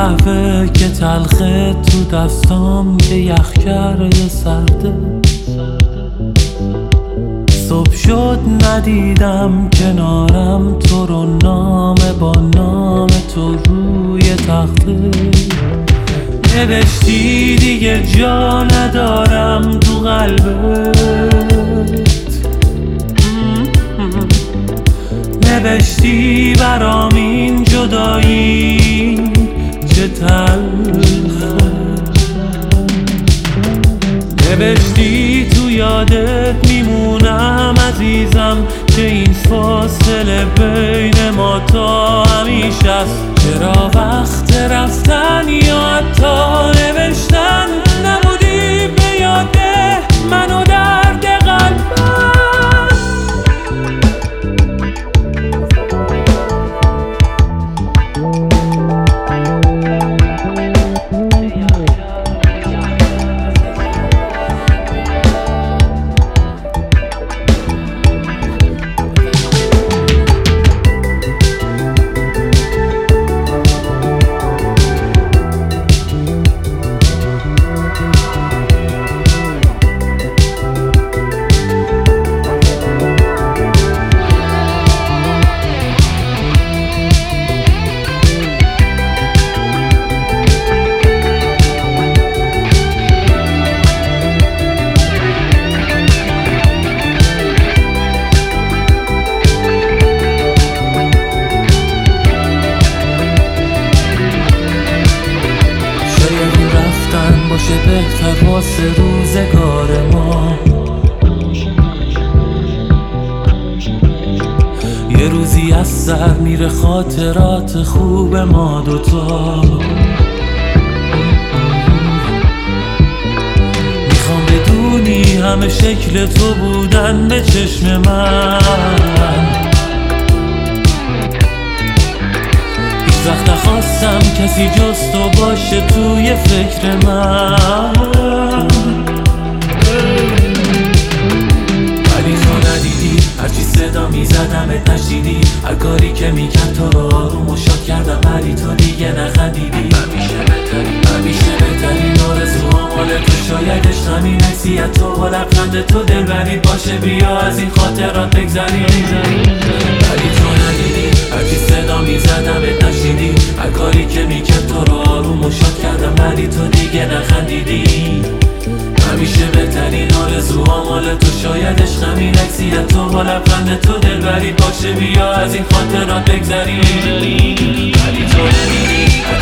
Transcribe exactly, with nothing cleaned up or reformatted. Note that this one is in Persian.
قهوه که تلخه تو دستام که یخ کرده سرده. صبح شد ندیدم کنارم تو رو، نامه با نام تو روی تخته. نوشتی دیگه جا ندارم تو قلبت، نوشتی برام این جدایی چه تلخه. نوشتی تو یادت میمونم عزیزم، که این فاصله بین ما تا همیشه است. چرا وقت رفتن یا حتی نوشتن نبودی به یاده من و درد قلبم. باشه بهتر واسه روزگار ما. یه روزی از سر میره خاطرات خوب ما دوتا. میخوام بدونی همه شکل تو بودن به چشم من. وقت نخواستم کسی جز تو باشه توی فکر من، ولی تو ندیدی. هرچی صدا میزدمت نشیدی، هر کاری که میکرد تو رو آروم و شاد کردم، ولی تو دیگه نخندیدی. همیشه بهتری همیشه بهترین آرزوها مال تو، شایدش همین حیثیت تو با لبخند تو دلبرید باشه. بیا از این خاطرات بگذریم، ولی تو ندیدی. هرچی صدا میزدمت نشیدی، هر کاری که میکرد تو رو آروم و شاد کردم، ولی تو دیگه نخندیدی. همیشه بهترین آرزوها مال تو، شایدش همین عکسیت تو با لبخند تو دلبرید باشه. بیا از این خاطرات بگذریم، ولی تو نمیدی.